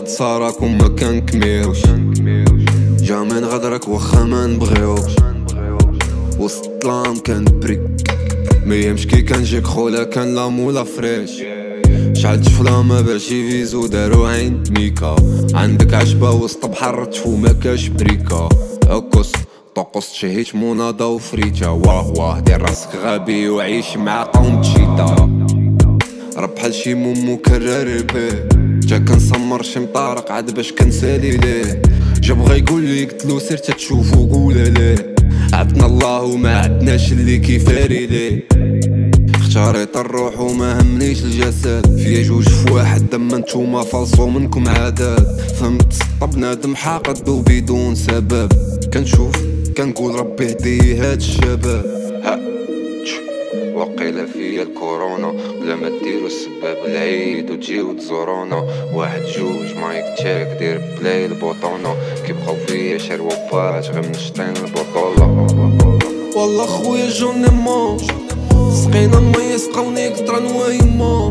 تصاركم ما كنكميوش، جا من غدرك واخا ما نبغيوش، وسط الظلام كنبري ميمش كي كنجيك خولا كان لا مولا فريش، شعل طفلة ما باعش فيزو دارو عين ميكا، عندك عشبة وسط بحر تفو ما كاش بريكا، عكس طقس تشهيت مناضة وفريتا، واه دير راسك غبي وعيش مع قوم تشيتا، راه بحال شي مومو كرر بيه، جا كنسمر شي مطارق عاد باش كنسالي ليه، جا بغا يقول لي قلتلو سير تتشوفو قول ليه، عبدنا الله وما عدناش اللي كيفاري ليه، اختاريت الروح وما همنيش الجسد، فيا جوج فواحد دما نتوما فالصو منكم عدد، فهمت سطا بنادم حاقد وبدون سبب، كنشوف كنقول ربي يهدي هاد الشباب، وقيلا فيا الكورونا بلا ما ديرو السباب العيد وتجيو تزورونا، واحد جوج مايك تشيك دير بلاي البوطونة، كيبقاو فيا شروفات غير منشطين البطولة، والله خويا جوني مون سقينا المي سقاوني قطران ويما،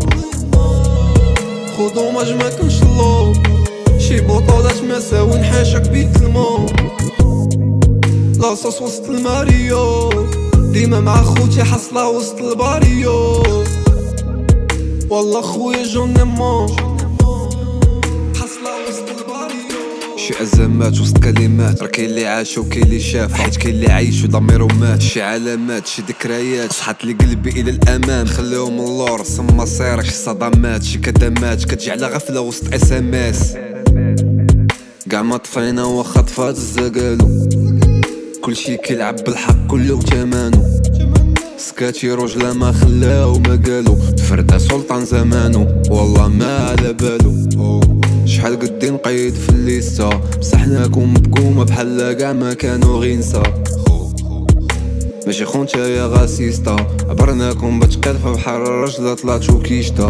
خدو ماج ما كنش اللو شي بطولات مساوي نحاشك بيت الماء، لاصوص وسط الماريو ديما مع خوتي حصلة وسط الباريو، والله خويا جوني مون حصلة وسط الباريو، شي أزمات وسط كلمات، راه كاين اللي عاش وكاين اللي شاف، حيت كاين اللي عايش وضميرو مات، شي علامات شي ذكريات صحات لي قلبي الى الامام، خليهم اللور سما صيرك، شي صدمات شي كدمات كتجي على غفلة وسط اس ام اس، كاع ما طفينا واخا طفات الزقالو، كلشي كيلعب بالحق كله تمانو، سكاتي رجله ما خلاو ما قالو، فردا سلطان زمانو والله ما على بالو، شحال قدي نقيد في الليستا، بصحناكم بكومة بحال كاع ما كانوا غينسا، ماشي خونتا يا غاسيستا، عبرناكم بتقلفة بحال الرجلة طلعتو كيشتا،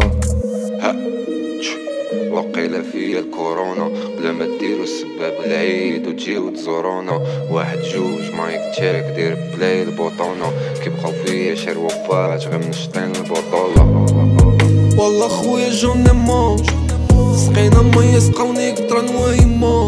وقيلا فيا الكورونا بلا ما ديرو السباب العيد وتجيو تزورونا، واحد جوج مايك تشيك دير بلاي البوطونة، كيبقاو فيا شروفات غير منشطين البطولة، والله خويا جوني مون سقينا المي سقاوني قطران ويما،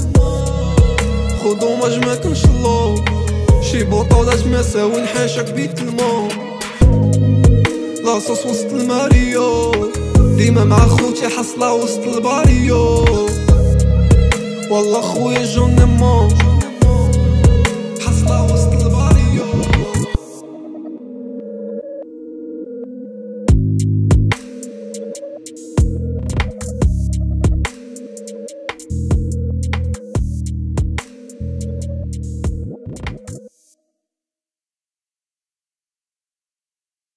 خدو ماج ما كنش اللو شي بطولات مساوي نحاشك بيت الماء، لاصوص وسط الماريو ديما مع خوتي حصلة وسط الباريو، والله خويا جوني مون.